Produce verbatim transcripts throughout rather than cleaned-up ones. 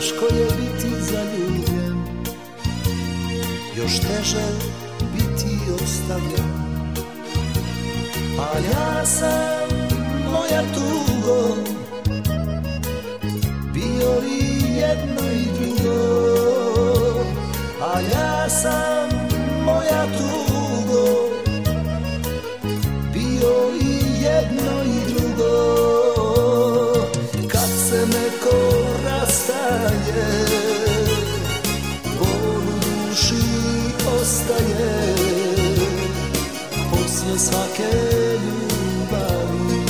Teško je biti zaljubljen, još teže biti ostavljen. A ja sam, moja tugo, bio i jedno i drugo. A ja sam, moja tugo, bio i jedno i drugo. Kad se neko rastaje, bol u duši ostaje, posle svake ljubavi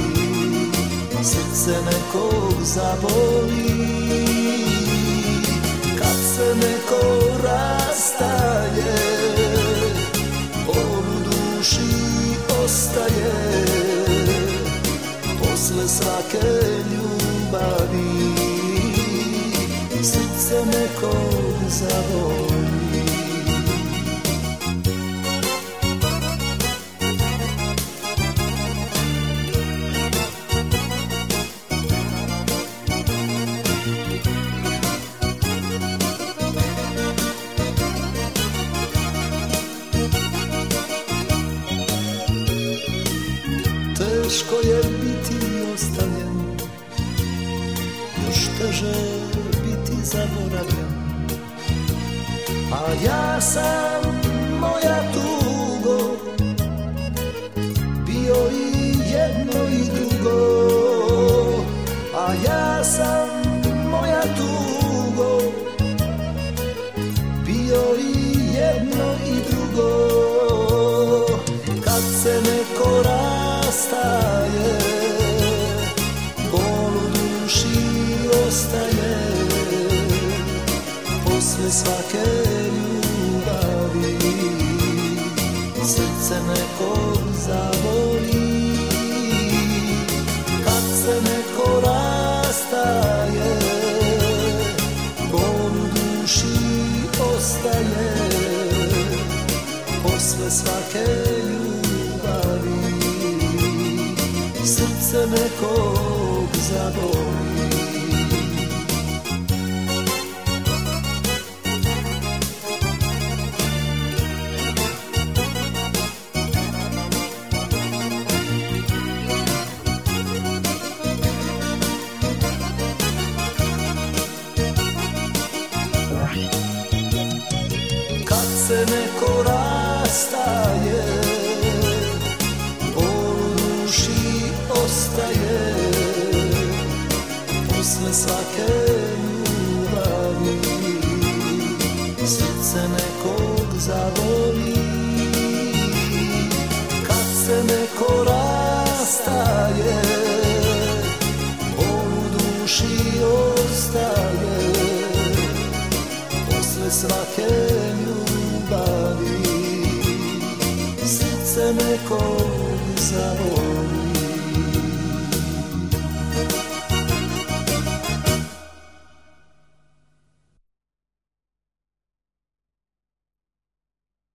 srce nekog zaboli. Kad se neko rastaje, bol u duši ostaje, posle svake ljubavi srce nekog zaboli. Teško je biti ostavljen, još teže biti zaboravljen. A ja sam, moja tugo, bio i jedno i drugo. A ja sam, moja tugo, bio i jedno i drugo. Kad se neko rastaje, bol u duši ostaje, posle svake ljubavi srce nekog zaboli. Kad se neko rastaje, bol u duši ostaje, posle svake ljubavi srce nekog zaboli. Kad se neko rastaje, bol u duši ostaje, posle svake ljubavi srce nekog zaboli. Kad se neko rastaje, bol u duši ostaje, posle svake ljubavi srce nekog zaboli.